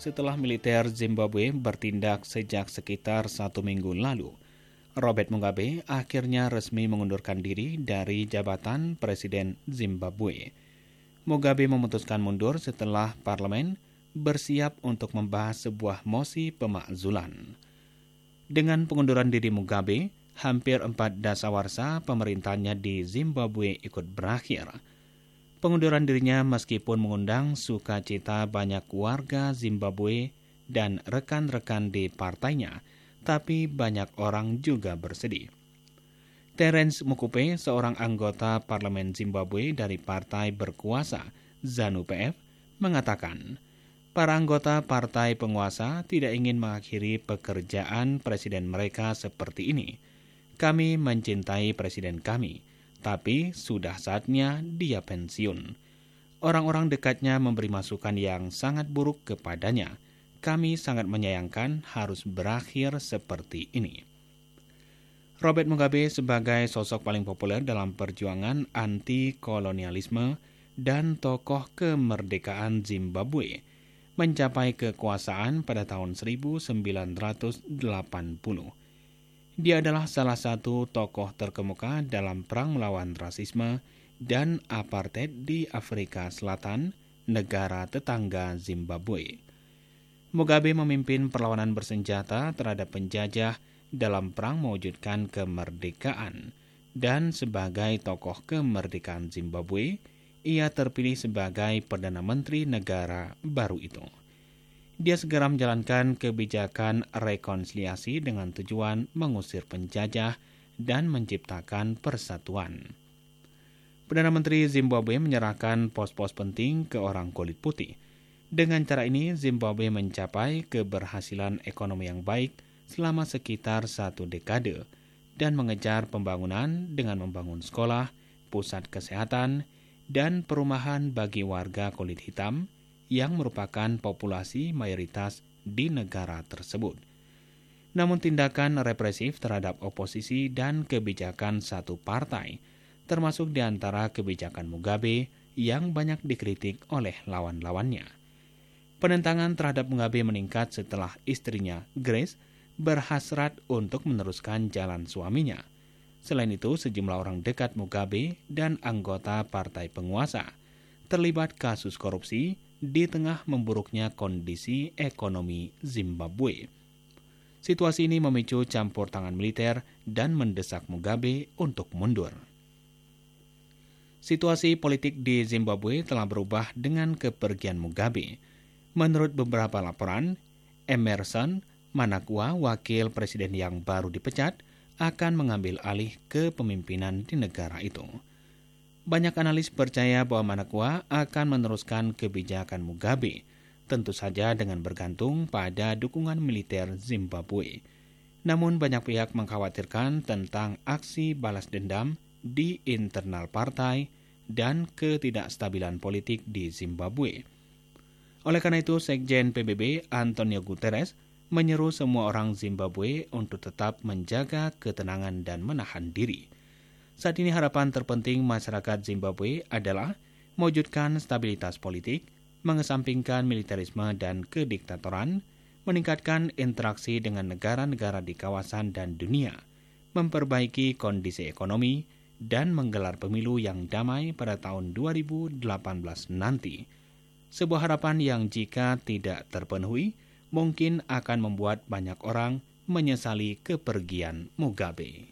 setelah militer Zimbabwe bertindak sejak sekitar 1 minggu lalu. Robert Mugabe akhirnya resmi mengundurkan diri dari jabatan Presiden Zimbabwe. Mugabe memutuskan mundur setelah parlemen bersiap untuk membahas sebuah mosi pemakzulan. Dengan pengunduran diri Mugabe, hampir 4 dasawarsa pemerintahnya di Zimbabwe ikut berakhir. Pengunduran dirinya meskipun mengundang sukacita banyak warga Zimbabwe dan rekan-rekan di partainya, tapi banyak orang juga bersedih. Terence Mukupe, seorang anggota parlemen Zimbabwe dari partai berkuasa ZANU-PF, mengatakan, para anggota partai penguasa tidak ingin mengakhiri pekerjaan presiden mereka seperti ini. Kami mencintai presiden kami, tapi sudah saatnya dia pensiun. Orang-orang dekatnya memberi masukan yang sangat buruk kepadanya. Kami sangat menyayangkan harus berakhir seperti ini. Robert Mugabe sebagai sosok paling populer dalam perjuangan anti-kolonialisme dan tokoh kemerdekaan Zimbabwe mencapai kekuasaan pada tahun 1980. Dia adalah salah satu tokoh terkemuka dalam perang melawan rasisme dan apartheid di Afrika Selatan, negara tetangga Zimbabwe. Mugabe memimpin perlawanan bersenjata terhadap penjajah dalam perang mewujudkan kemerdekaan, dan sebagai tokoh kemerdekaan Zimbabwe, ia terpilih sebagai Perdana Menteri negara baru itu. Dia segera menjalankan kebijakan rekonsiliasi dengan tujuan mengusir penjajah dan menciptakan persatuan. Perdana Menteri Zimbabwe menyerahkan pos-pos penting ke orang kulit putih. Dengan cara ini, Zimbabwe mencapai keberhasilan ekonomi yang baik selama sekitar 1 dekade dan mengejar pembangunan dengan membangun sekolah, pusat kesehatan, dan perumahan bagi warga kulit hitam yang merupakan populasi mayoritas di negara tersebut. Namun tindakan represif terhadap oposisi dan kebijakan satu partai, termasuk di antara kebijakan Mugabe yang banyak dikritik oleh lawan-lawannya. Penentangan terhadap Mugabe meningkat setelah istrinya, Grace, berhasrat untuk meneruskan jalan suaminya. Selain itu, sejumlah orang dekat Mugabe dan anggota partai penguasa terlibat kasus korupsi di tengah memburuknya kondisi ekonomi Zimbabwe. Situasi ini memicu campur tangan militer dan mendesak Mugabe untuk mundur. Situasi politik di Zimbabwe telah berubah dengan kepergian Mugabe. Menurut beberapa laporan, Emmerson Mnangagwa, wakil presiden yang baru dipecat, akan mengambil alih kepemimpinan di negara itu. Banyak analis percaya bahwa Mnangagwa akan meneruskan kebijakan Mugabe, tentu saja dengan bergantung pada dukungan militer Zimbabwe. Namun banyak pihak mengkhawatirkan tentang aksi balas dendam di internal partai dan ketidakstabilan politik di Zimbabwe. Oleh karena itu, Sekjen PBB Antonio Guterres menyeru semua orang Zimbabwe untuk tetap menjaga ketenangan dan menahan diri. Saat ini harapan terpenting masyarakat Zimbabwe adalah mewujudkan stabilitas politik, mengesampingkan militerisme dan kediktatoran, meningkatkan interaksi dengan negara-negara di kawasan dan dunia, memperbaiki kondisi ekonomi, dan menggelar pemilu yang damai pada tahun 2018 nanti. Sebuah harapan yang jika tidak terpenuhi, mungkin akan membuat banyak orang menyesali kepergian Mugabe.